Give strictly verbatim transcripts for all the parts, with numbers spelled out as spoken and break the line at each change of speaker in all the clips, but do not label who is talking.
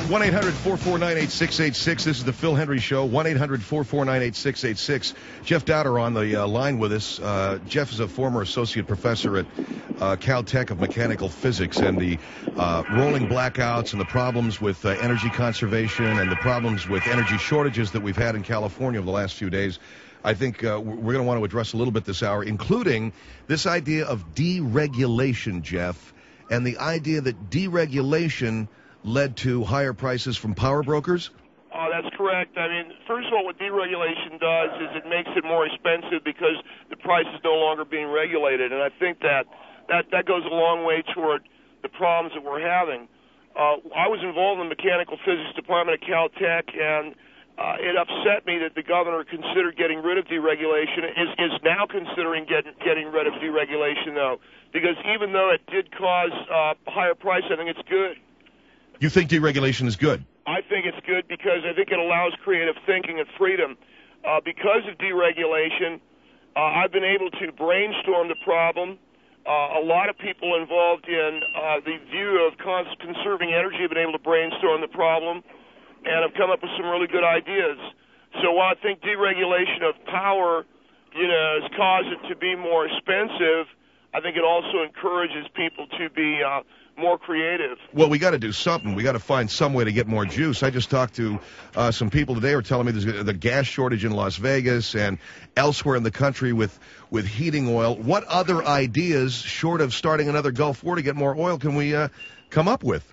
one eight hundred, four four nine, eight six eight six. This is the Phil Hendry Show. one eight hundred, four four nine, eight six eight six. Jeff Dowder on the uh, line with us. Uh, Jeff is a former associate professor at uh, Caltech of mechanical physics, and the uh, rolling blackouts and the problems with uh, energy conservation and the problems with energy shortages that we've had in California over the last few days. I think uh, we're going to want to address a little bit this hour, including this idea of deregulation, Jeff, and the idea that deregulation led to higher prices from power brokers?
Oh, that's correct. I mean, first of all, what deregulation does is it makes it more expensive because the price is no longer being regulated, and I think that that, that goes a long way toward the problems that we're having. Uh, I was involved in the mechanical physics department at Caltech, and uh, it upset me that the governor considered getting rid of deregulation, is, is now considering getting, getting rid of deregulation, though, because even though it did cause uh, a higher price, I think it's good.
You think deregulation is good?
I think it's good because I think it allows creative thinking and freedom. Uh, because of deregulation, uh, I've been able to brainstorm the problem. Uh, a lot of people involved in uh, the view of cons- conserving energy have been able to brainstorm the problem and have come up with some really good ideas. So while I think deregulation of power, you know, has caused it to be more expensive, I think it also encourages people to be uh, more creative.
Well, we got to do something. We got to find some way to get more juice. I just talked to uh, some people today who are telling me there's the gas shortage in Las Vegas and elsewhere in the country with, with heating oil. What other ideas, short of starting another Gulf War to get more oil, can we uh, come up with?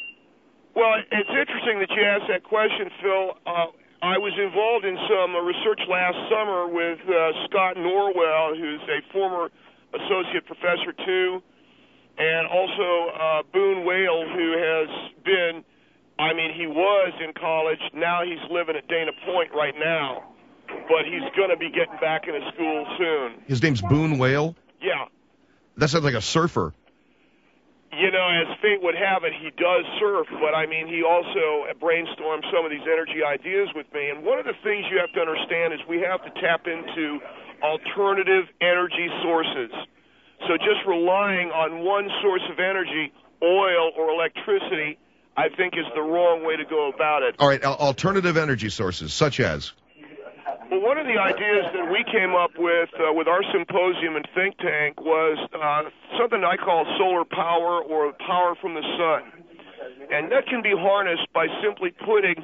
Well, it's interesting that you asked that question, Phil. Uh, I was involved in some uh, research last summer with uh, Scott Norwell, who's a former associate professor, too, and also uh, Boone Whale, who has been, I mean, he was in college. Now he's living at Dana Point right now, but he's going to be getting back into school soon.
His name's Boone Whale?
Yeah.
That sounds like a surfer.
You know, as fate would have it, he does surf, but, I mean, he also brainstormed some of these energy ideas with me. And one of the things you have to understand is we have to tap into alternative energy sources. So just relying on one source of energy, oil or electricity, I think is the wrong way to go about it.
All right, alternative energy sources, such as?
Well, one of the ideas that we came up with uh, with our symposium and think tank was uh, something I call solar power or power from the sun. And that can be harnessed by simply putting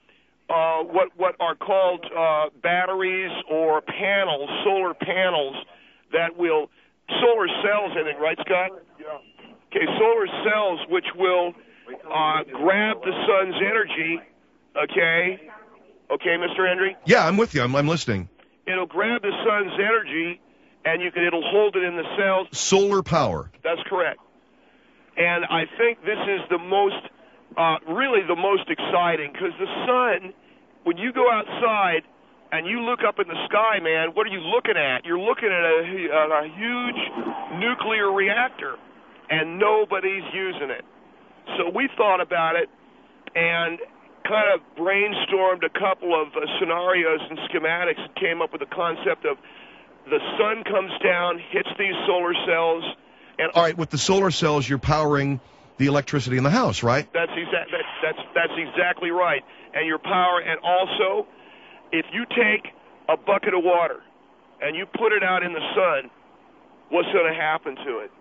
uh, what, what are called uh, batteries or panels, solar panels, that will solar cells, I think, right, Scott? Yeah. Okay, solar cells which will uh, grab the sun's energy, okay? Okay, Mister Hendry?
Yeah, I'm with you. I'm, I'm listening.
It'll grab the sun's energy, and you can, it'll hold it in the cells.
Solar power.
That's correct. And I think this is the most, uh, really the most exciting, because the sun, when you go outside, and you look up in the sky, man, what are you looking at? You're looking at a, a, a huge nuclear reactor, and nobody's using it. So we thought about it and kind of brainstormed a couple of uh, scenarios and schematics and came up with the concept of the sun comes down, hits these solar cells. And
all right, with the solar cells, you're powering the electricity in the house, right?
That's, exa- that, that's, that's exactly right. And your power, and also, if you take a bucket of water and you put it out in the sun, what's going to happen to it?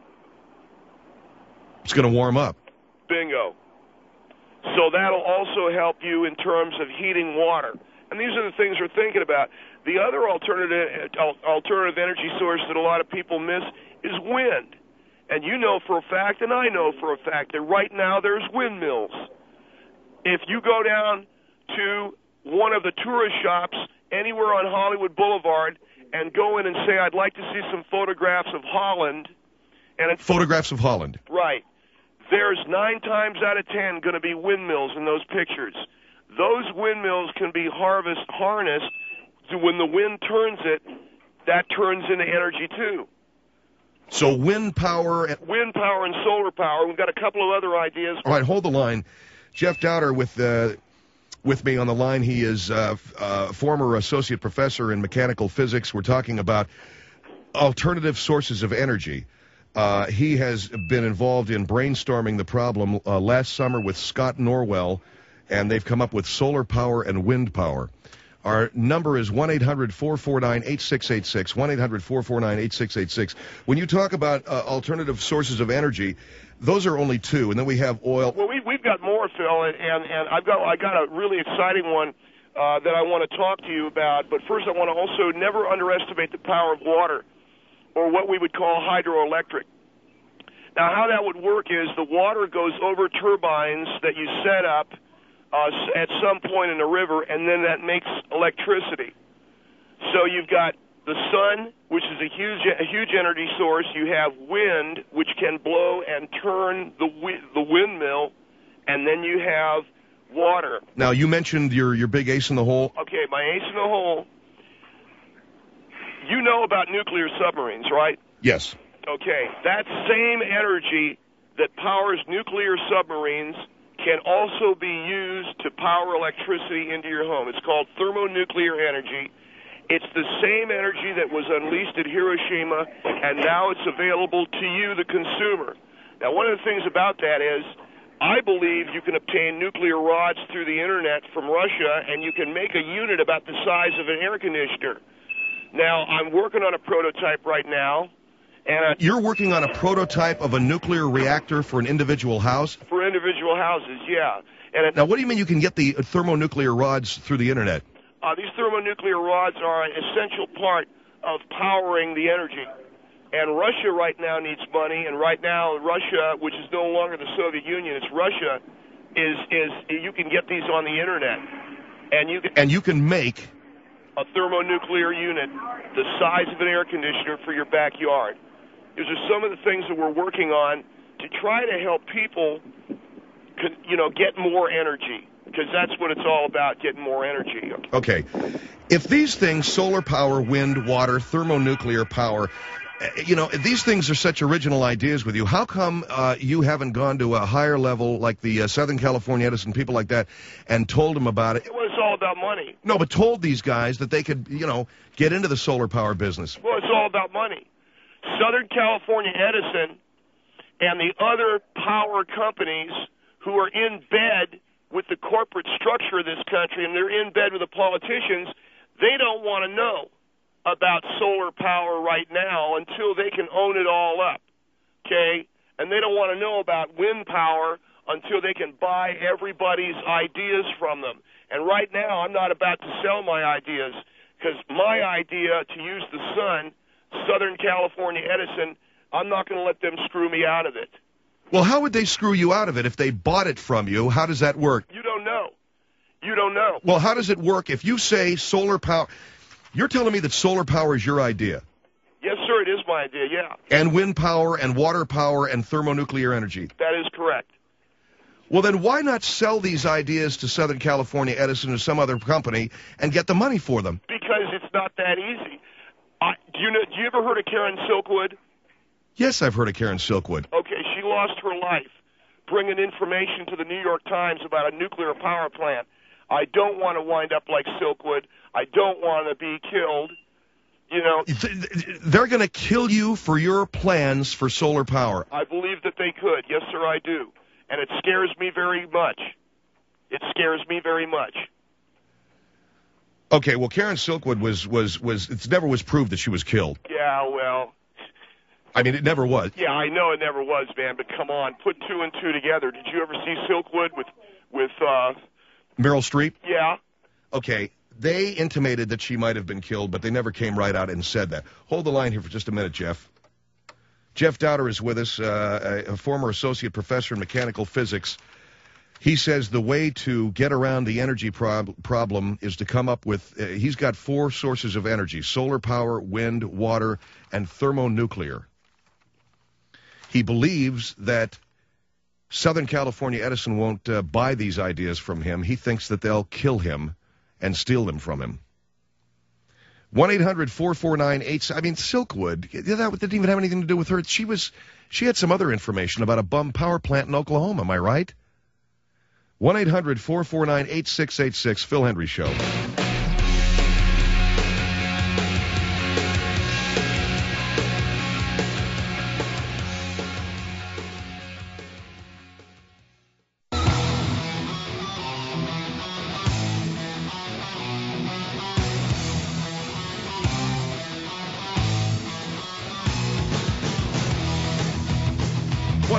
It's going to warm up.
Bingo. So that'll also help you in terms of heating water. And these are the things we're thinking about. The other alternative alternative energy source that a lot of people miss is wind. And you know for a fact, and I know for a fact, that right now there's windmills. If you go down to one of the tourist shops anywhere on Hollywood Boulevard and go in and say, I'd like to see some photographs of Holland. And it's,
photographs of Holland.
Right. There's nine times out of ten going to be windmills in those pictures. Those windmills can be harvest, harnessed. So when the wind turns it, that turns into energy too.
So wind power. And
wind power and solar power. We've got a couple of other ideas.
All right, hold the line. Jeff Dowder with uh, with me on the line. He is uh, uh, former associate professor in mechanical physics. We're talking about alternative sources of energy. Uh, he has been involved in brainstorming the problem uh, last summer with Scott Norwell and they've come up with solar power and wind power. Our number is one eight hundred four four nine eight six eight six, one eight hundred four four nine eight six eight six. When you talk about uh, alternative sources of energy, those are only two, and then we have oil.
Well, we, we've got more, Phil, and, and, and I've got I got a really exciting one uh, that I want to talk to you about. But first, I want to also never underestimate the power of water, or what we would call hydroelectric. Now, how that would work is the water goes over turbines that you set up Uh, at some point in the river, and then that makes electricity. So you've got the sun, which is a huge, a huge energy source. You have wind, which can blow and turn the wi- the windmill, and then you have water.
Now, you mentioned your your big ace in the hole.
Okay, my ace in the hole. You know about nuclear submarines, right?
Yes.
Okay, that same energy that powers nuclear submarines can also be used to power electricity into your home. It's called thermonuclear energy. It's the same energy that was unleashed at Hiroshima, and now it's available to you, the consumer. Now, one of the things about that is I believe you can obtain nuclear rods through the Internet from Russia, and you can make a unit about the size of an air conditioner. Now, I'm working on a prototype right now. And uh,
You're working on a prototype of a nuclear reactor for an individual house?
For individual houses, yeah. And it,
Now, what do you mean you can get the thermonuclear rods through the Internet?
Uh, these thermonuclear rods are an essential part of powering the energy. And Russia right now needs money, and right now Russia, which is no longer the Soviet Union, it's Russia, is, is you can get these on the Internet. And you can,
and you can make
a thermonuclear unit the size of an air conditioner for your backyard. These are some of the things that we're working on to try to help people, you know, get more energy, because that's what it's all about, getting more energy.
Okay. If these things, solar power, wind, water, thermonuclear power, you know, these things are such original ideas with you, how come uh, you haven't gone to a higher level like the uh, Southern California Edison, people like that, and told them about it?
Well, it's all about money.
No, but told these guys that they could, you know, get into the solar power business.
Well, it's all about money. Southern California Edison and the other power companies who are in bed with the corporate structure of this country, and they're in bed with the politicians, they don't want to know about solar power right now until they can own it all up, okay? And they don't want to know about wind power until they can buy everybody's ideas from them. And right now, I'm not about to sell my ideas, because my idea to use the sun, Southern California Edison, I'm not going to let them screw me out of it.
Well, how would they screw you out of it if they bought it from you? How does that work?
You don't know. You don't know.
Well, how does it work if you say solar power? You're telling me that solar power is your idea?
Yes, sir, it is my idea, yeah.
And wind power and water power and thermonuclear energy?
That is correct.
Well, then why not sell these ideas to Southern California Edison or some other company and get the money for them?
Because it's not that easy. I, do you know? Do you ever heard of Karen Silkwood?
Yes, I've heard of Karen Silkwood.
Okay, she lost her life bringing information to the New York Times about a nuclear power plant. I don't want to wind up like Silkwood. I don't want to be killed. You know,
they're going to kill you for your plans for solar power.
I believe that they could. Yes, sir, I do. And it scares me very much. It scares me very much.
Okay, well, Karen Silkwood was, was, was, it never was proved that she was killed.
Yeah, well.
I mean, it never was.
Yeah, I know it never was, man, but come on, put two and two together. Did you ever see Silkwood with, with, uh...
Meryl Streep?
Yeah.
Okay, they intimated that she might have been killed, but they never came right out and said that. Hold the line here for just a minute, Jeff. Jeff Dowder is with us, uh, a, a former associate professor in mechanical physics. He says the way to get around the energy prob- problem is to come up with, uh, he's got four sources of energy: solar power, wind, water, and thermonuclear. He believes that Southern California Edison won't uh, buy these ideas from him. He thinks that they'll kill him and steal them from him. one eight hundred four four nine eight, I mean, Silkwood, that didn't even have anything to do with her. She was, she had some other information about a bum power plant in Oklahoma, am I right? one eight hundred four four nine eight six eight six, Phil Hendrie Show.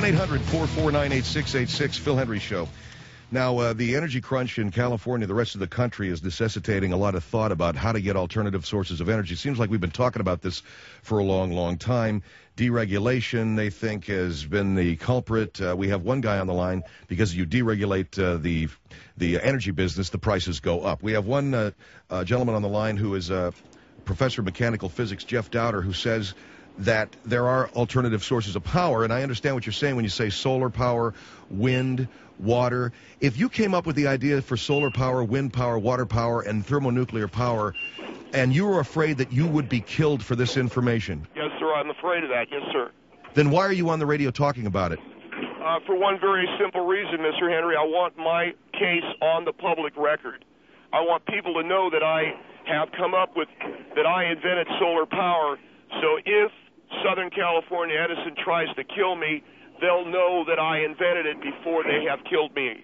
one eight hundred four four nine eight six eight six, Phil Hendrie Show. Now, uh, the energy crunch in California, the rest of the country, is necessitating a lot of thought about how to get alternative sources of energy. It seems like we've been talking about this for a long, long time. Deregulation, they think, has been the culprit. Uh, we have one guy on the line, because you deregulate uh, the the energy business, the prices go up. We have one uh, uh, gentleman on the line who is a professor of mechanical physics, Jeff Dowder, who says that there are alternative sources of power, and I understand what you're saying when you say solar power, wind, water. If you came up with the idea for solar power, wind power, water power, and thermonuclear power, and you were afraid that you would be killed for this information.
Yes, sir, I'm afraid of that. Yes, sir.
Then why are you on the radio talking about it?
Uh, for one very simple reason, Mister Henry, I want my case on the public record. I want people to know that I have come up with, that I invented solar power, so if Southern California Edison tries to kill me, they'll know that I invented it before they have killed me.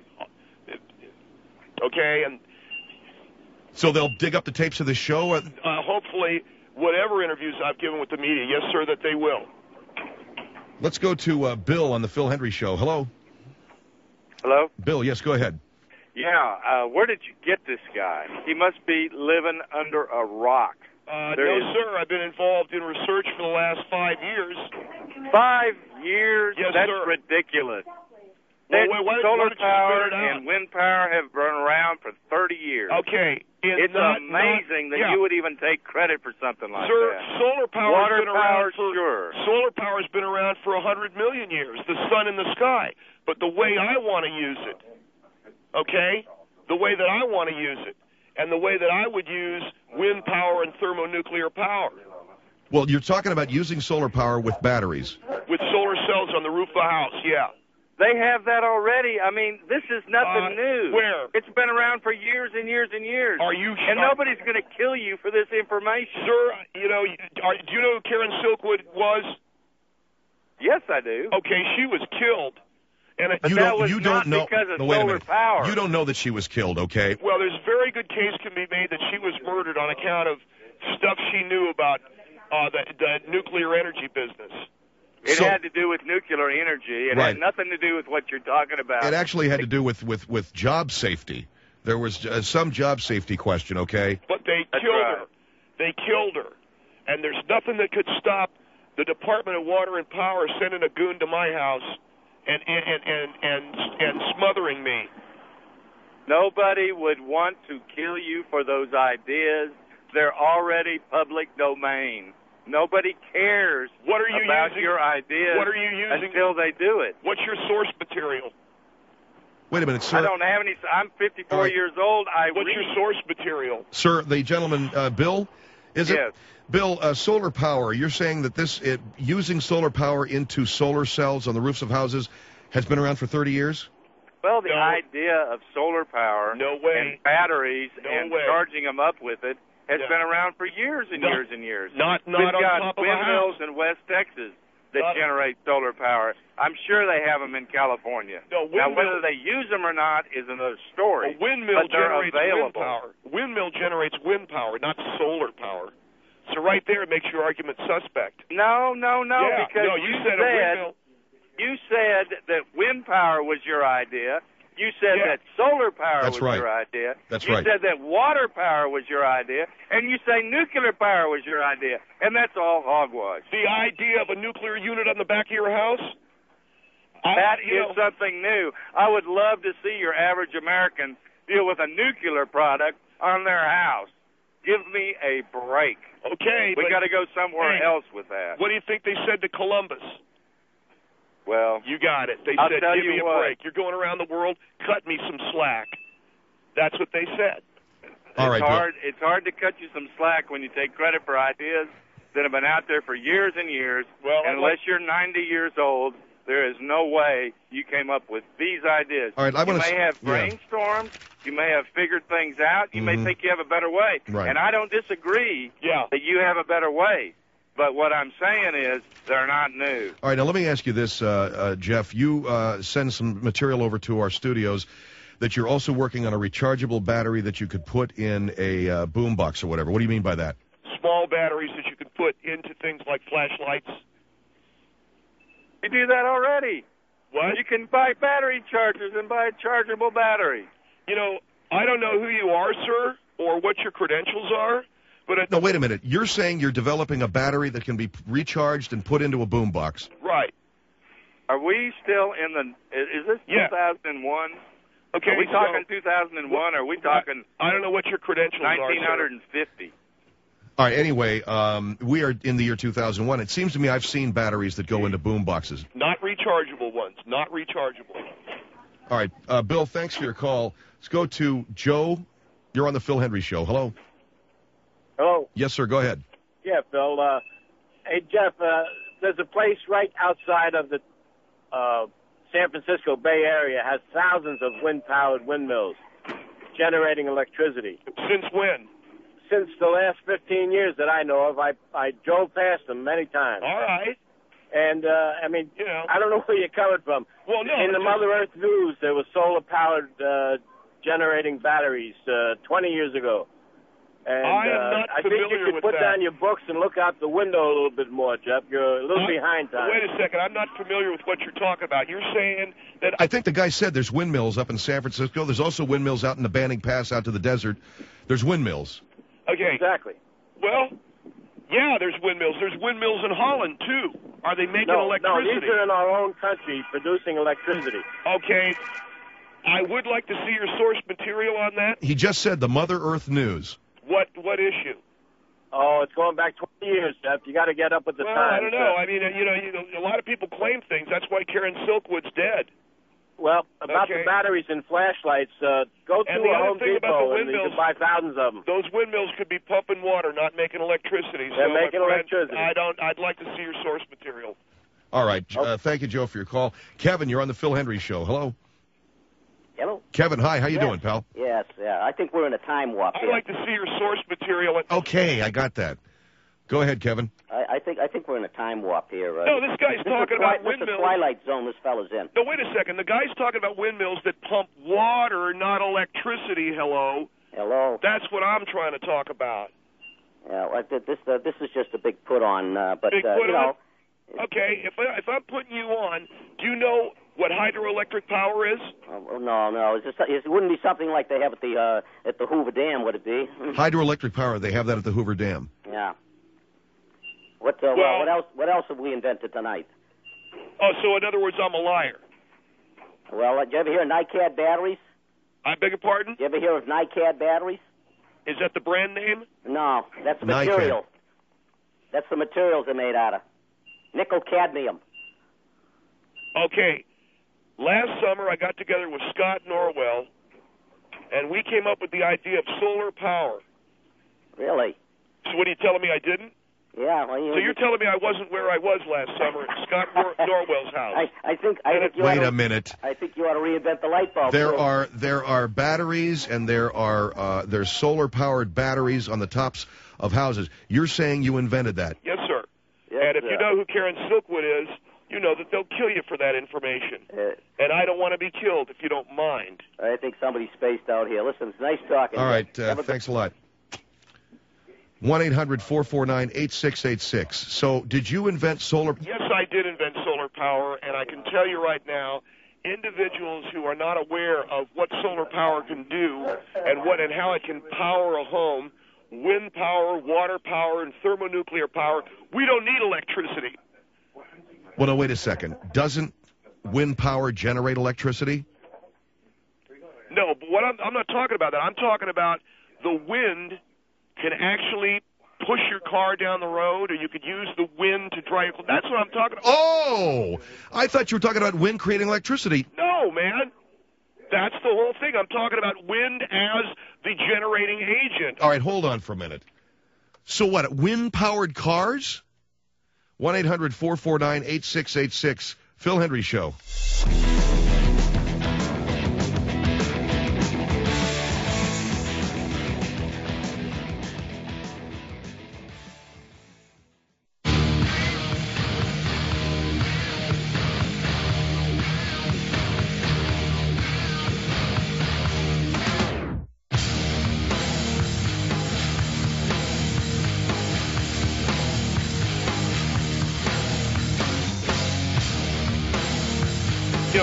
Okay? And
so they'll dig up the tapes of the show?
Uh, hopefully, whatever interviews I've given with the media, yes, sir, that they will.
Let's go to uh, Bill on the Phil Hendrie Show. Hello?
Hello?
Bill, yes, go ahead.
Yeah, uh, where did you get this guy? He must be living under a rock.
Uh,
There
no,
is-
sir. I've been involved in research for the last five years.
Five years?
Yes,
That's
sir.
ridiculous.
Well,
That
wait, why- why
solar
don't you spit
power
it out?
and wind power have been around for thirty years.
Okay.
It's
not,
amazing
not,
that
yeah.
you would even take credit for something like
Sir,
that.
solar power
Water
has been around
power,
for
sure.
solar power has been around for a hundred million years. The sun in the sky, but the way I want to use it, okay, the way that I want to use it, and the way that I would use wind power and thermonuclear power
Well, you're talking about using solar power with batteries.
with solar cells on the roof of a house. Yeah.
They have that already. I mean, this is nothing
Uh,
new.
where?
It's been around for years and years and years.
Are you
And
are-
nobody's going to kill you for this information.
Sir, you know, are, do you know who Karen Silkwood was?
Yes, I do.
Okay, she was killed. And it,
But
You
that
don't,
was
you
not
don't know.
because of
no, wait a
solar
minute.
power.
You don't know that she was killed, okay?
well, there's a very good case can be made that she was murdered on account of stuff she knew about uh, the, the nuclear energy business.
It
So-
had to do with nuclear energy. It
Right.
had nothing to do with what you're talking about.
It actually had to do with, with, with job safety. There was uh, some job safety question, okay?
But they
That's
killed
right.
her. They killed her. And there's nothing that could stop the Department of Water and Power sending a goon to my house and and and and, and, and smothering me.
Nobody would want to kill you for those ideas. They're already public domain. Nobody cares
What are you
about
using?
your ideas
What are you using?
until they do it.
What's your source material?
Wait a minute, sir.
I don't have any. I'm fifty-four
All right.
years old. I
What's
read.
your source material?
Sir, the gentleman, uh, Bill, is
Yes.
it? Bill, uh, solar power, you're saying that this, it, using solar power into solar cells on the roofs of houses has been around for thirty years?
Well, the
No.
idea of solar power
No way.
and batteries
No
and
way.
charging them up with it has
Yeah.
been around for years and
No.
years and years.
Not not
We've
on
got
top of a
windmills
house.
in West Texas that
Not-
generate solar power. I'm sure they have them in California.
No,
now,
windmill-
whether they use them or not is another story.
A windmill
but they're
generates wind
available.
power. Windmill generates wind power, not solar power. So right there it makes your argument suspect.
No, no, no,
yeah.
because
no, you, said, a windmill.
you said that wind power was your idea. You said
Yeah.
that solar power
That's
was
right.
your idea.
That's
you
right.
said that water power was your idea, and you say nuclear power was your idea, and that's all hogwash.
The idea of a nuclear unit on the back of your house? I-
That
you
is
know,
something new. I would love to see your average American deal with a nuclear product on their house. Give me a break.
okay,
We
but
got to go somewhere
hey,
else with that.
what do you think they said to Columbus?
Well,
You got it. They
I'll
said,
tell
give
you
me a
what.
break. You're going around the world, cut me some slack. That's what they said.
All right,
it's
Bill.
hard. It's hard to cut you some slack when you take credit for ideas that have been out there for years and years.
Well,
and
I'm like-
unless you're ninety years old, there is no way you came up with these ideas.
All right, I
you
wanna
may
s-
have
yeah.
brainstormed. You may have figured things out. You
Mhm.
may think you have a better way.
Right.
And I don't disagree
Yeah.
that you have a better way. But what I'm saying is they're not new.
All right, now let me ask you this, uh, uh, Jeff. You uh, send some material over to our studios that you're also working on a rechargeable battery that you could put in a uh, boombox or whatever. What do you mean by that?
Small batteries that you could put into things like flashlights.
You do that already.
What?
You can buy battery chargers and buy a chargeable battery.
You know, I don't know who you are, sir, or what your credentials are, but... At
No, wait a minute. You're saying you're developing a battery that can be recharged and put into a boombox.
Right.
Are we still in the... Is this
Yeah.
two thousand one?
Okay,
Are we
so-
talking two thousand one, or are we talking
I don't know what your credentials are,
nineteen fifty?
All right, anyway, um, we are in the year two thousand one. It seems to me I've seen batteries that go into boom boxes.
sir. Not rechargeable ones. Not rechargeable.
All right, uh, Bill, thanks for your call. Let's go to Joe. You're on the Phil Hendry Show. Hello.
Hello.
Yes, sir. Go ahead.
Yeah, Phil. Uh, hey, Jeff, uh, there's a place right outside of the uh, San Francisco Bay Area has thousands of wind-powered windmills generating electricity.
Since when?
Since the last fifteen years that I know of, I I drove past them many times.
All right.
And, uh, I mean,
You know.
I don't know where you're coming from.
Well, no.
In the
it's
Mother Earth News, there was solar-powered uh, generating batteries uh, twenty years ago. And,
I am
uh,
not
I think you
familiar
should
with
put
that.
down your books and look out the window a little bit more, Jeff. You're a little
I-
behind time.
Wait a second. I'm not familiar with what you're talking about. You're saying that...
I think the guy said there's windmills up in San Francisco. There's also windmills out in the Banning Pass out to the desert. There's windmills.
Okay.
Exactly.
Well, yeah, there's windmills. There's windmills in Holland, too. Are they making
No, no,
electricity?
these are in our own country producing electricity.
Okay. I would like to see your source material on that.
He just said the Mother Earth News.
What what issue?
Oh, it's going back twenty years, Jeff. You got to get up with the
Well,
times.
I don't know.
Jeff.
I mean, uh, you know, you know, a lot of people claim things. That's why Karen Silkwood's dead.
Well, about
Okay.
the batteries and flashlights, uh, go to
And the
a
other
Home
thing about
Depot
the
and you
windmills-
can buy thousands of them.
Those windmills could be pumping water, not making electricity.
They're
so, my
making
friend,
electricity.
I don't. I'd like to see your source material.
All right. Uh, thank you, Joe, for your call. Kevin, you're on the Phil Hendry Show. Hello.
Hello?
Kevin, hi. How you
Yes.
doing, pal?
Yes, yeah. I think we're in a time warp
I'd
here.
like to see your source material. At,
Okay, I got that. Go ahead, Kevin.
I, I think I think we're in a time warp here. Uh,
No, this guy's
this
talking
is twi-
about
this is the
windmills.
twilight zone this fella's in.
No, wait a second. The guy's talking about windmills that pump water, not electricity. Hello.
Hello?
That's what I'm trying to talk about.
Yeah, well, th- this uh, this is just a big put on, uh, but
Big
uh,
put
you know,
on? Okay, if I, if I'm putting you on, do you know what hydroelectric power is?
uh, no, no, it's just, it wouldn't be something like they have at the uh, at the Hoover Dam, would it be?
Hydroelectric power. They have that at the Hoover Dam.
Yeah. What uh,
Well-
well, what else what else have we invented tonight?
Oh, so in other words, I'm a liar.
Well, uh, did you ever hear of NiCad batteries?
I beg your pardon?
Did you ever hear of NiCad batteries?
Is that the brand name?
No, that's the
NiCad.
material. That's the materials they're made out of. Nickel cadmium.
Okay. Last summer, I got together with Scott Norwell, and we came up with the idea of solar power.
Really?
So what are you telling me I didn't?
Yeah. Well, you,
So you're telling me I wasn't where I was last summer at Scott Nor- Norwell's house.
I, I think I think you
Wait
ought to,
a minute.
I think you ought to reinvent the light bulb.
There
too.
are there are batteries and there are uh, there's solar powered batteries on the tops of houses. You're saying you invented that?
Yes, sir.
Yes,
and if you
sir.
know who Karen Silkwood is, you know that they'll kill you for that information.
Uh,
And I don't want to be killed if you don't mind.
I think somebody's spaced out here. Listen, it's nice talking.
All
to you.
right. Uh,
Have a good-
thanks a lot. one eight hundred four four nine eight six eight six. So did you invent solar?
Yes, I did invent solar power, and I can tell you right now, individuals who are not aware of what solar power can do and what and how it can power a home, wind power, water power, and thermonuclear power, we don't need electricity.
Well, no, wait a second. Doesn't wind power generate electricity?
No, but what I'm, I'm not talking about that. I'm talking about the wind can actually push your car down the road, or you could use the wind to dry your clothes. That's what I'm talking about.
Oh, I thought you were talking about wind creating electricity.
No, man. That's the whole thing. I'm talking about wind as the generating agent.
All right, hold on for a minute. So what, wind-powered cars? one eight hundred four four nine eight six eight six. Phil Hendry Show.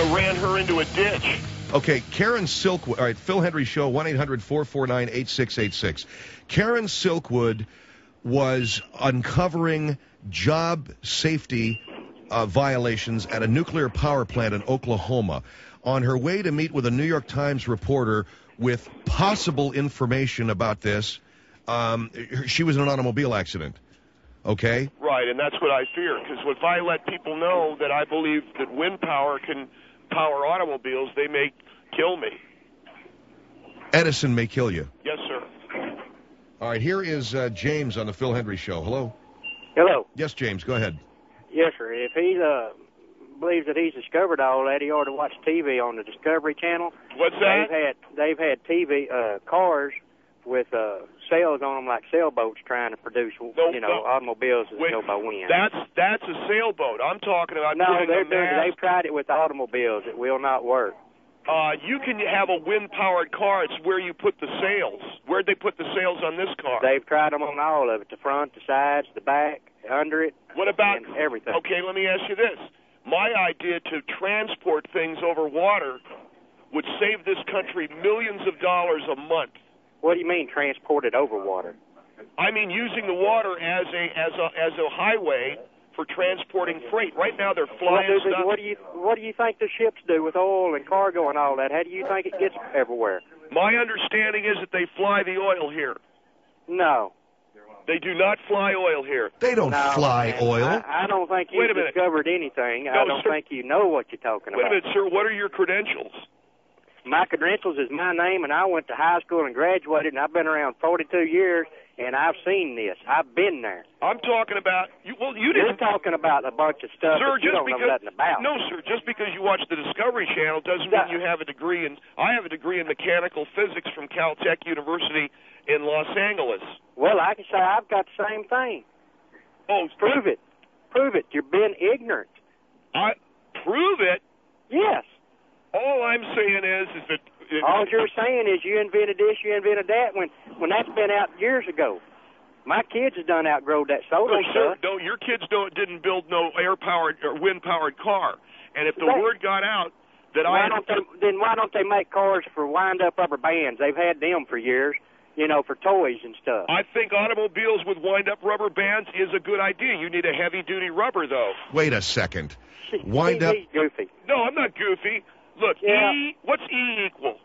uh, ran her into a ditch.
Okay, Karen Silkwood. All right, Phil Hendry Show, one eight hundred four four nine eight six eight six. Karen Silkwood was uncovering job safety uh, violations at a nuclear power plant in Oklahoma. On her way to meet with a New York Times reporter with possible information about this, um, she was in an automobile accident. Okay?
Right, and that's what I fear, because if I let people know that I believe that wind power can power automobiles, they may kill me.
Edison may kill you.
Yes, sir.
All right, here is uh, James on the Phil Hendry Show. Hello?
Hello.
Yes, James, go ahead.
Yes, sir. If he uh, believes that he's discovered all that, he ought to watch T V on the Discovery Channel.
What's that?
They've had they've had T V uh, cars with uh, sails on them like sailboats trying to produce,
No,
you know,
no.
automobiles that
Wait,
go by wind.
That's that's a sailboat. I'm talking about
no,
putting
they're
a
doing,
mast.
they've tried it with automobiles. It will not work.
Uh, you can have a wind-powered car. It's where you put the sails. Where'd they put the sails on this car?
They've tried them on all of it: the front, the sides, the back, under it.
What about
and everything?
Okay, let me ask you this. My idea to transport things over water would save this country millions of dollars a month.
What do you mean transported over water?
I mean using the water as a as a as a highway for transporting freight. Right now they're flying
what, do,
stuff.
what do you what do you think the ships do with oil and cargo and all that? How do you think it gets everywhere?
My understanding is that they fly the oil here.
No.
They do not fly oil here.
They don't
no,
fly
man.
oil.
I, I don't think
Wait
you've
a minute.
discovered anything.
No,
I don't
sir.
think you know what you're talking
Wait
about.
a minute, sir. What are your credentials?
My credentials is my name, and I went to high school and graduated, and I've been around forty-two years, and I've seen this. I've been there.
I'm talking about you. Well, you
You're
didn't.
talking about a bunch of stuff
Sir,
that you
just
don't know
because
nothing about.
no, sir, just because you watch the Discovery Channel doesn't
Yeah.
mean you have a degree in. I have a degree in mechanical physics from Caltech University in Los Angeles.
Well, I can say I've got the same thing.
Oh,
Prove it. Prove it. You're being ignorant.
I prove it.
Yes.
All I'm saying is, is that it,
All you're saying is you invented this, you invented that, when when that's been out years ago. My kids have done outgrown that solar
no, sir,
stuff.
no, your kids don't didn't build no air-powered or wind-powered car. And if the
Right.
word got out that
Why
I
don't they, then why don't they make cars for wind-up rubber bands? They've had them for years, you know, for toys and stuff.
I think automobiles with wind-up rubber bands is a good idea. You need a heavy-duty rubber, though.
Wait a second.
He-
Wind
he-
up.
He's goofy.
No, I'm not goofy. Look,
Yeah.
E. What's E equal?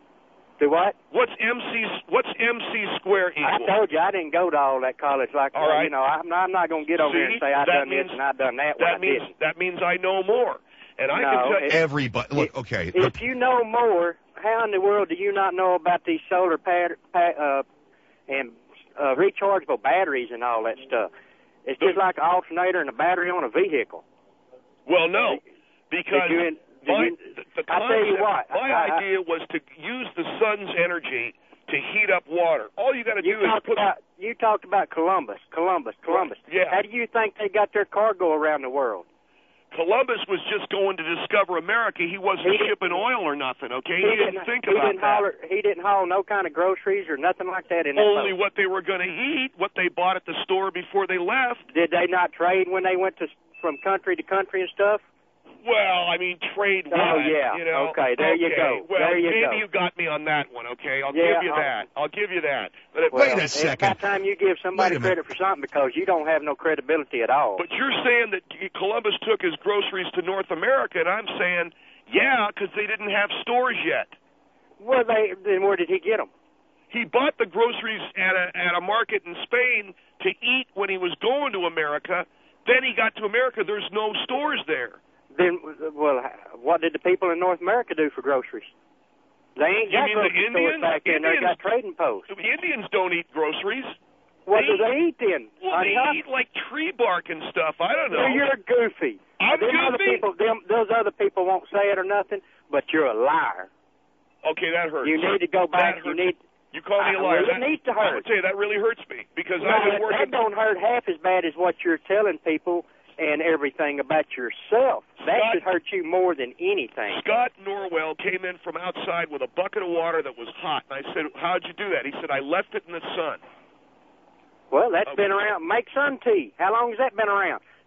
Do what?
What's M C? What's M C square
I
equal?
told you I didn't go to all that college like
All
that.
right.
You know, I'm not, I'm not going to get over here
See,
and say I
that
done
means-
this and I done that when I
That means
didn't.
that means I know more, and I
No,
can tell you.
it-
Everybody. Look, okay.
If you know more, how in the world do you not know about these solar pad, pad, uh, and uh, rechargeable batteries and all that stuff? It's just like an alternator and a battery on a vehicle.
Well, no, because
Did you in- did
my,
you-
the, the
I'll tell you
concept-
what,
my
I- I-
idea was to use the sun's energy to heat up water. All you got to do
You
is
talked
put.
about you talked about Columbus, Columbus, Columbus.
Yeah.
How do you think they got their cargo around the world?
Columbus was just going to discover America. He wasn't
He didn't-
shipping oil or nothing. Okay, he, didn't think
he
about
didn't
that.
Haul, he didn't haul no kind of groceries or nothing like that in that
Only
boat.
what they were going to eat, what they bought at the store before they left.
Did they not trade when they went to from country to country and stuff?
Well, I mean, trade
Oh,
what,
yeah.
you know?
Okay, there you go.
Well,
There you
maybe
go.
you got me on that one, okay? I'll
Yeah,
give you
I'll-
that. I'll give you that. But it,
Well,
Wait a
it's
second.
about time you give somebody
Wait a minute.
credit for something because you don't have no credibility at all.
But you're saying that Columbus took his groceries to North America, and I'm saying, yeah, because they didn't have stores yet.
Well, they then where did he get them?
He bought the groceries at a at a market in Spain to eat when he was going to America. Then he got to America. There's no stores there.
Then, well, what did the people in North America do for groceries? They ain't
You
got
mean the
grocery stores
Indians?
back then. They
Indians-
got trading posts.
The Indians don't eat groceries.
What
they
do
eat-
they eat then?
Well,
Honey,
they
huh?
eat like tree bark and stuff. I don't know.
Well, you're goofy.
I'm
them Other
goofy?
people, them, those other people won't say it or nothing, but you're a liar.
Okay, that hurts.
You need to go back.
That
You
hurts.
need.
You call me a
I-
liar.
well, it
That-
needs to
I
hurt.
would say that really hurts me because
No,
I've been
that,
working.
that don't hurt half as bad as what you're telling people and everything about yourself. That
Scott-
should hurt you more than anything.
Scott Norwell came in from outside with a bucket of water that was hot, and I said, "How'd you do that?" He said, "I left it in the sun."
Well, that's
Okay.
been around. Make sun tea. How long has that been around?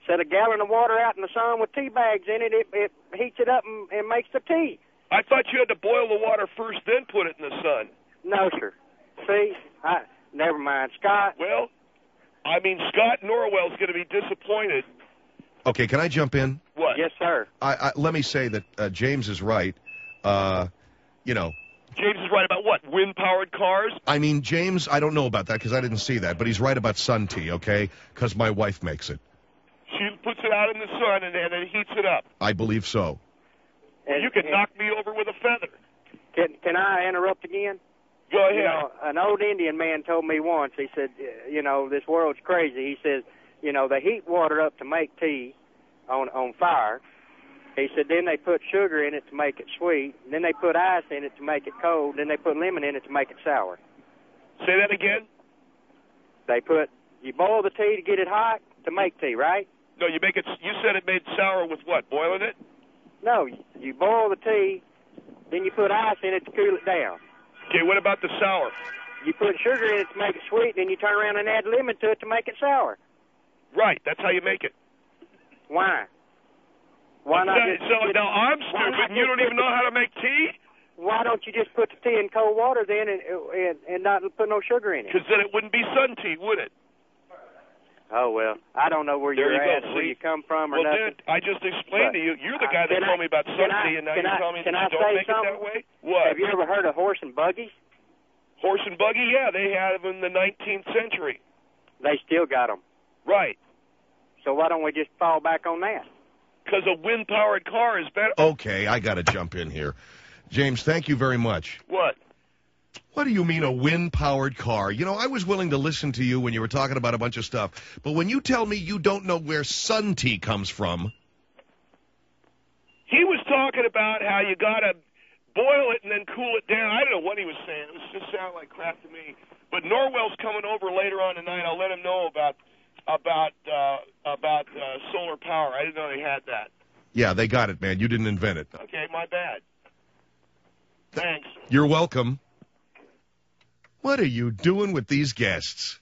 set a gallon of water out in the sun with tea bags in it. It, it heats it up and, and makes the tea.
I thought you had to boil the water first, then put it in the sun.
No, sir. See, I never mind, Scott.
Well, I mean, Scott Norwell's going to be disappointed.
Okay, can I jump in?
What?
Yes, sir.
I, I, let me say that uh, James is right. Uh, you know,
James is right about what? Wind-powered cars?
I mean, James, I don't know about that because I didn't see that, but he's right about sun tea, okay? Because my wife makes it.
She puts it out in the sun and then it heats it up.
I believe so.
And,
You could
and
knock me over with a feather.
Can, can I interrupt again?
Go ahead.
You know, an old Indian man told me once, he said, you know, this world's crazy. He says, you know, they heat water up to make tea on on fire. He said then they put sugar in it to make it sweet. Then they put ice in it to make it cold. Then they put lemon in it to make it sour.
Say that again?
They put, you boil the tea to get it hot to make tea, right?
No, you make it. You said it made sour with what? Boiling it?
No, you boil the tea, then you put ice in it to cool it down.
Okay, what about the sour?
You put sugar in it to make it sweet, then you turn around and add lemon to it to make it sour.
Right, that's how you make it.
Why? Why not
so,
just
so
get-
now I'm
why
stupid
not
and you
just
don't
put
even
the-
know how to make tea?
Why don't you just put the tea in cold water then and and, and not put no sugar in it?
Because then it wouldn't be sun tea, would it?
Oh, well, I don't know where
There
you're
you go,
at, or where
see?
you come from, or
Well,
nothing.
dude, I just explained
But,
to you. You're the
uh,
guy that
can
told
I-
me about
can
sun
I-
tea, and now
can
you're
I-
telling me
can
that
I
you don't
say
make it that
something?
way? What?
Have you ever heard of horse and buggies?
Horse and buggy? Yeah, they had them in the nineteenth century.
They still got them.
Right.
So why don't we just fall back on that?
Because a wind-powered car is better.
Okay, I got to jump in here. James, thank you very much.
What?
What do you mean a wind-powered car? You know, I was willing to listen to you when you were talking about a bunch of stuff, but when you tell me you don't know where sun tea comes from...
He was talking about how you got to boil it and then cool it down. I don't know what he was saying. It was just sounded like crap to me. But Norwell's coming over later on tonight. I'll let him know about about uh, about uh, solar power. I didn't know they had that.
Yeah, they got it, man. You didn't invent it.
Okay, my bad. Thanks.
You're welcome. What are you doing with these guests?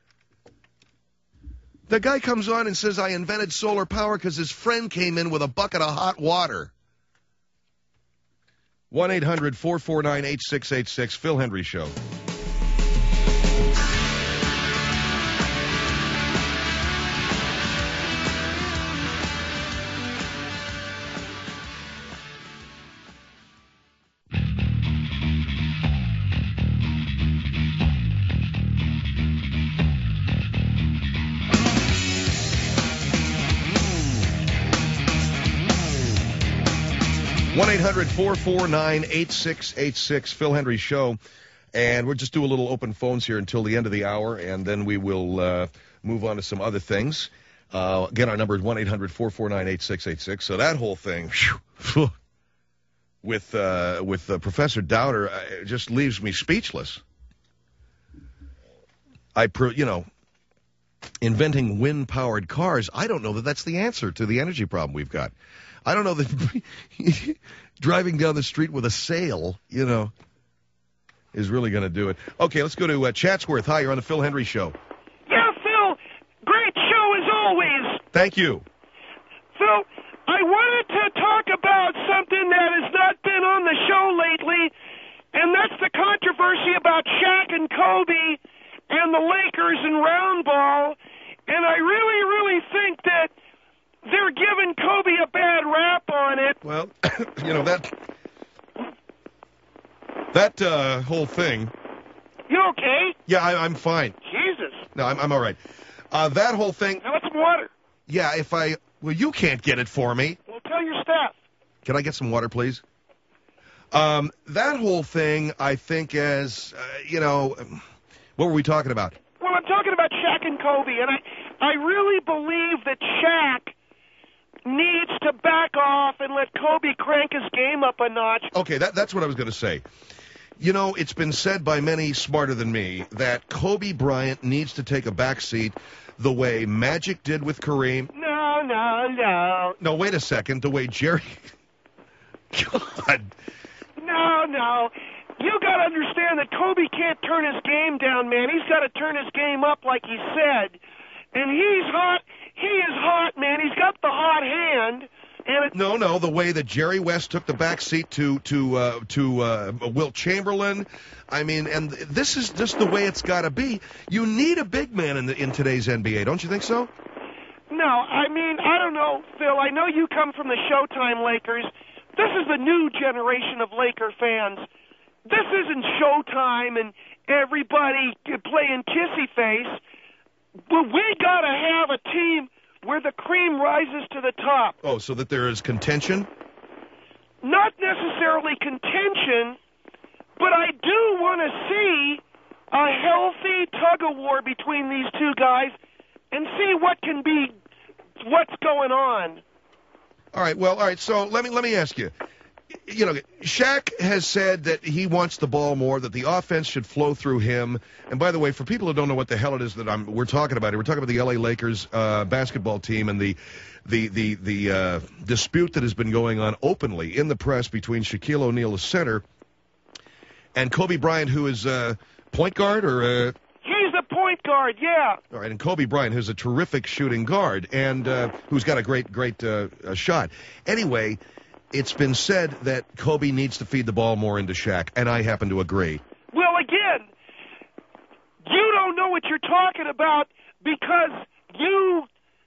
The guy comes on and says, I invented solar power because his friend came in with a bucket of hot water. one eight hundred four four nine eight six eight six, Phil Hendry Show. one eight hundred four four nine eight six eight six, Phil Hendry Show. And we'll just do a little open phones here until the end of the hour, and then we will uh, move on to some other things. Uh, again, our number is one eight hundred four four nine eight six eight six. So that whole thing whew, with uh, with uh, Professor Dowder uh, it just leaves me speechless. I, pro- you know, inventing wind-powered cars, I don't know that that's the answer to the energy problem we've got. I don't know that driving down the street with a sail, you know, is really going to do it. Okay, let's go to uh, Chatsworth. Hi, you're on the Phil Hendry Show.
Yeah, Phil, great show as always.
Thank you.
Phil, I wanted to talk about something that has not been on the show lately, and that's the controversy about Shaq and Kobe and the Lakers and round ball. And I really, really think that they're giving Kobe a bad rap on it.
Well, you know, that that uh, whole thing.
You okay?
Yeah, I, I'm fine.
Jesus.
No, I'm, I'm all right. Uh, that whole thing.
Now, let's some water.
Yeah, if I. Well, you can't get it for me.
Well, tell your staff.
Can I get some water, please? Um, that whole thing, I think, as, uh, you know, what were we talking about?
Well, I'm talking about Shaq and Kobe, and I, I really believe that Shaq needs to back off and let Kobe crank his game up a notch.
Okay, that, that's what I was going to say. You know, it's been said by many smarter than me that Kobe Bryant needs to take a back seat the way Magic did with Kareem.
No, no, no.
No, wait a second. The way Jerry... God.
No, no. You got to understand that Kobe can't turn his game down, man. He's got to turn his game up like he said. And he's hot. He he is hot, man. He's got the hot hand. And it,
No, no, the way that Jerry West took the back seat to to uh, to uh, Wilt Chamberlain. I mean, and this is just the way it's got to be. You need a big man in the in today's N B A, don't you think so?
no, I mean, I don't know, Phil. I know you come from the Showtime Lakers. This is the new generation of Laker fans. This isn't Showtime and everybody playing kissy face. But we got to have a team where the cream rises to the top.
Oh, so that there is contention?
Not necessarily contention, but I do want to see a healthy tug-of-war between these two guys and see what can be, what's going on.
All right, well, all right, so let me let me ask you. You know, Shaq has said that he wants the ball more, that the offense should flow through him. And by the way, for people who don't know what the hell it is that I'm, we're talking about here, we're talking about the L A Lakers uh, basketball team and the the the the uh, dispute that has been going on openly in the press between Shaquille O'Neal, the center, and Kobe Bryant, who is uh, point guard or. Uh,
He's a point guard, yeah.
All right, and Kobe Bryant, who's a terrific shooting guard and uh, who's got a great great uh, uh, shot. Anyway. It's been said that Kobe needs to feed the ball more into Shaq, and I happen to agree.
Well, again, you don't know what you're talking about because you,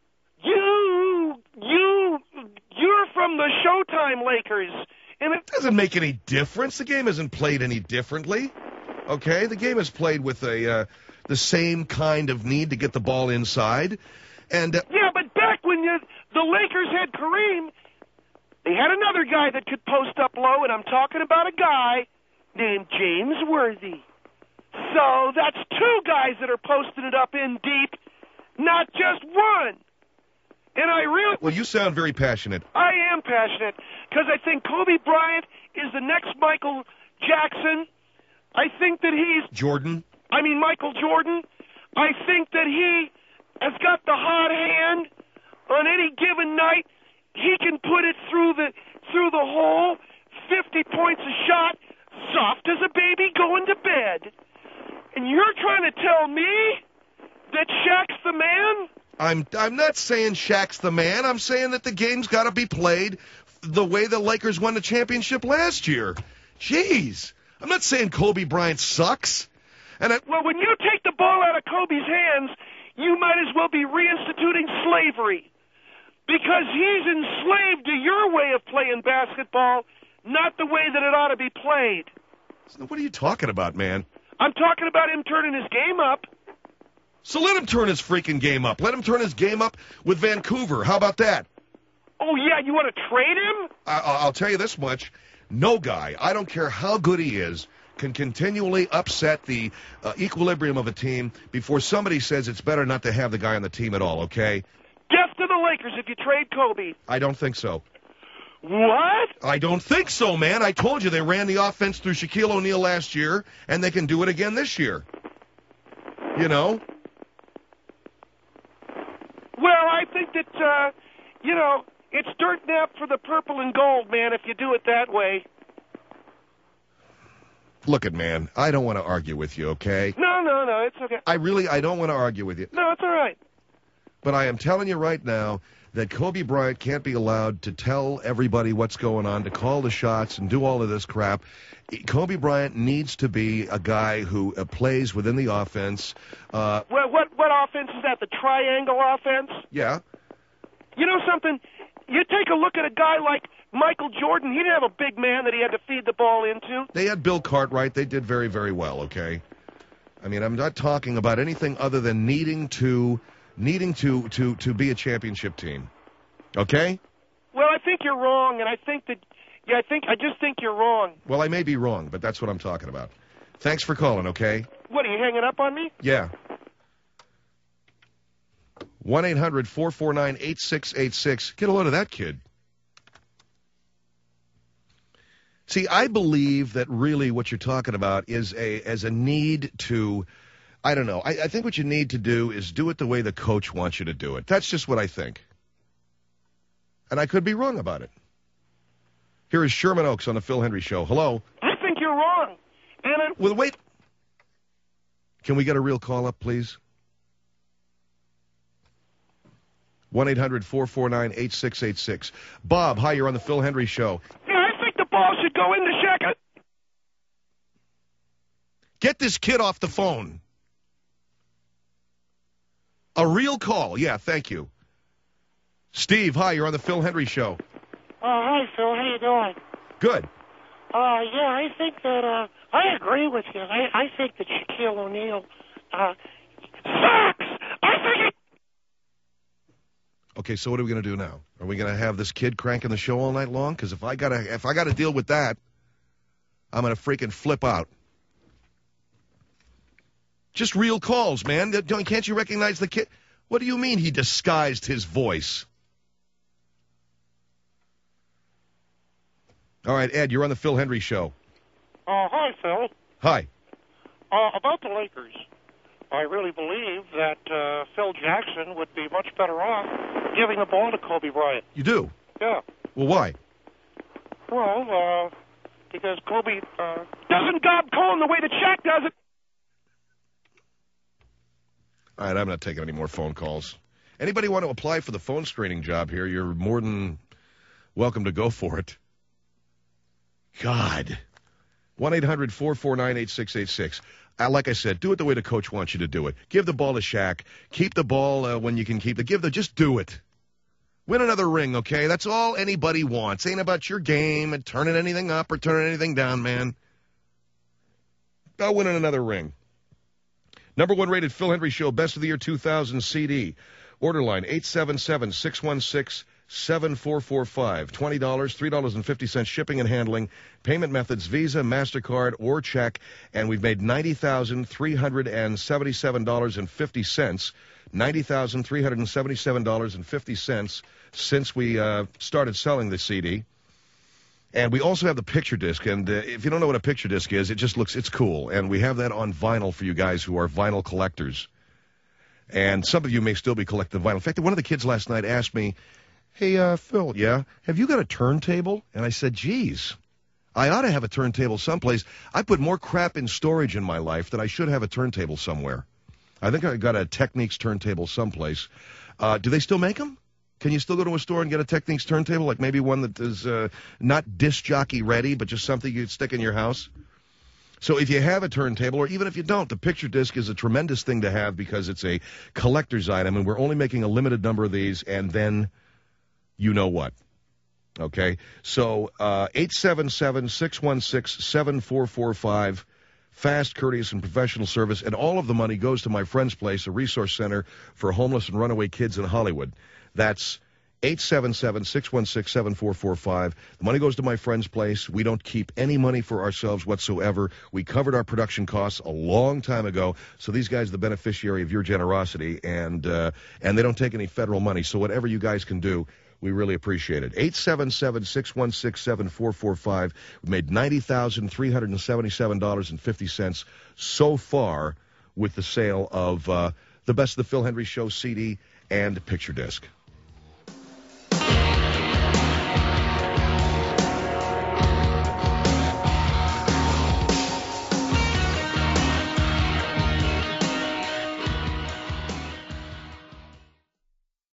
you, you, you're from the Showtime Lakers. And it
doesn't make any difference. The game isn't played any differently. Okay? The game is played with a uh, the same kind of need to get the ball inside. And uh,
yeah, but back when you, the Lakers had Kareem, they had another guy that could post up low, and I'm talking about a guy named James Worthy. So that's two guys that are posting it up in deep, not just one. And I really...
Well, you sound very passionate.
I am passionate, because I think Kobe Bryant is the next Michael Jackson. I think that he's...
Jordan?
I mean, Michael Jordan. I think that he has got the hot hand on any given night. He can put it through the through the hole, fifty points a shot, soft as a baby going to bed. And you're trying to tell me that Shaq's the man?
I'm I'm not saying Shaq's the man. I'm saying that the game's got to be played the way the Lakers won the championship last year. Jeez. I'm not saying Kobe Bryant sucks. And I,
well, when you take the ball out of Kobe's hands, you might as well be reinstituting slavery. Because he's enslaved to your way of playing basketball, not the way that it ought to be played.
What are you talking about, man?
I'm talking about him turning his game up.
So let him turn his freaking game up. Let him turn his game up with Vancouver. How about that?
Oh, yeah, you want to trade him?
I, I'll tell you this much. No guy, I don't care how good he is, can continually upset the uh, equilibrium of a team before somebody says it's better not to have the guy on the team at all, okay?
Death to the Lakers if you trade Kobe.
I don't think so.
What?
I don't think so, man. I told you they ran the offense through Shaquille O'Neal last year, and they can do it again this year. You know?
Well, I think that, uh, you know, it's dirt nap for the purple and gold, man, if you do it that way.
Look it, man, I don't want to argue with you, okay?
No, no, no, it's okay.
I really, I don't want to argue with you.
No, it's all right.
But I am telling you right now that Kobe Bryant can't be allowed to tell everybody what's going on, to call the shots and do all of this crap. Kobe Bryant needs to be a guy who uh, plays within the offense. Uh,
well, what what offense is that? The triangle offense?
Yeah.
You know something? You take a look at a guy like Michael Jordan. He didn't have a big man that he had to feed the ball into.
They had Bill Cartwright. They did very, very well, okay? I mean, I'm not talking about anything other than needing to... needing to, to, to be a championship team. Okay?
Well, I think you're wrong, and I think that, yeah, I think, I just think you're wrong.
Well, I may be wrong, but that's what I'm talking about. Thanks for calling, okay?
What, are you hanging up on me?
Yeah. one eight hundred four four nine eight six eight six. Get a load of that kid. See, I believe that really what you're talking about is a as a need to... I don't know. I, I think what you need to do is do it the way the coach wants you to do it. That's just what I think. And I could be wrong about it. Here is Sherman Oaks on the Phil Hendry Show. Hello.
I think you're wrong. And I...
Well, wait. Can we get a real call up, please? one eight hundred four four nine eight six eight six. Bob, hi, you're on the Phil Hendry Show.
Yeah, I think the ball should go in the Shaq.
Get this kid off the phone. A real call. Yeah, thank you. Steve, hi, you're on the Phil Hendry Show.
Oh, hi, Phil. How you doing?
Good.
Uh, yeah, I think that, uh, I agree with you. I, I think that Shaquille O'Neal, uh, sucks! I think it...
Okay, so what are we going to do now? Are we going to have this kid cranking the show all night long? Because if I got to if I got to deal with that, I'm going to freaking flip out. Just real calls, man. Don't, can't you recognize the kid? What do you mean he disguised his voice? All right, Ed, you're on the Phil Hendry Show.
Uh, hi, Phil.
Hi.
Uh, about the Lakers, I really believe that uh, Phil Jackson would be much better off giving the ball to Kobe Bryant.
You do?
Yeah.
Well, why?
Well, uh, because Kobe uh,
doesn't gob Colin the way that Shaq does it.
All right, I'm not taking any more phone calls. Anybody want to apply for the phone screening job here, you're more than welcome to go for it. God. one eight hundred four four nine eight six eight six. Uh, like I said, do it the way the coach wants you to do it. Give the ball to Shaq. Keep the ball uh, when you can keep it. Give the, just do it. Win another ring, okay? That's all anybody wants. Ain't about your game and turning anything up or turning anything down, man. Go winning another ring. Number one rated Phil Hendry Show, Best of the Year two thousand C D. Order line eight seven seven, six one six, seven four four five. twenty dollars, three dollars and fifty cents shipping and handling. Payment methods, Visa, MasterCard, or check. And we've made ninety thousand three hundred seventy-seven dollars and fifty cents. ninety thousand three hundred seventy-seven dollars and fifty cents since we uh, started selling the C D. And we also have the picture disc, and uh, if you don't know what a picture disc is, it just looks, it's cool. And we have that on vinyl for you guys who are vinyl collectors. And some of you may still be collecting vinyl. In fact, one of the kids last night asked me, hey, uh, Phil, yeah, have you got a turntable? And I said, geez, I ought to have a turntable someplace. I put more crap in storage in my life than I should have a turntable somewhere. I think I got a Technics turntable someplace. Uh, do they still make them? Can you still go to a store and get a Technics turntable, like maybe one that is uh, not disc jockey ready, but just something you'd stick in your house? So if you have a turntable, or even if you don't, the picture disc is a tremendous thing to have because it's a collector's item, and we're only making a limited number of these, and then you know what. Okay? So uh, eight seven seven, six one six, seven four four five. Fast, courteous, and professional service, and all of the money goes to My Friend's Place, a resource center for homeless and runaway kids in Hollywood. That's eight seven seven, six one six, seven four four five. The money goes to My Friend's Place. We don't keep any money for ourselves whatsoever. We covered our production costs a long time ago, so these guys are the beneficiary of your generosity, and uh, and they don't take any federal money, so whatever you guys can do, we really appreciate it. eight seven seven, six one six, seven four four five. We made ninety thousand three hundred seventy-seven dollars and fifty cents so far with the sale of uh, the Best of the Phil Hendry Show C D and picture disc.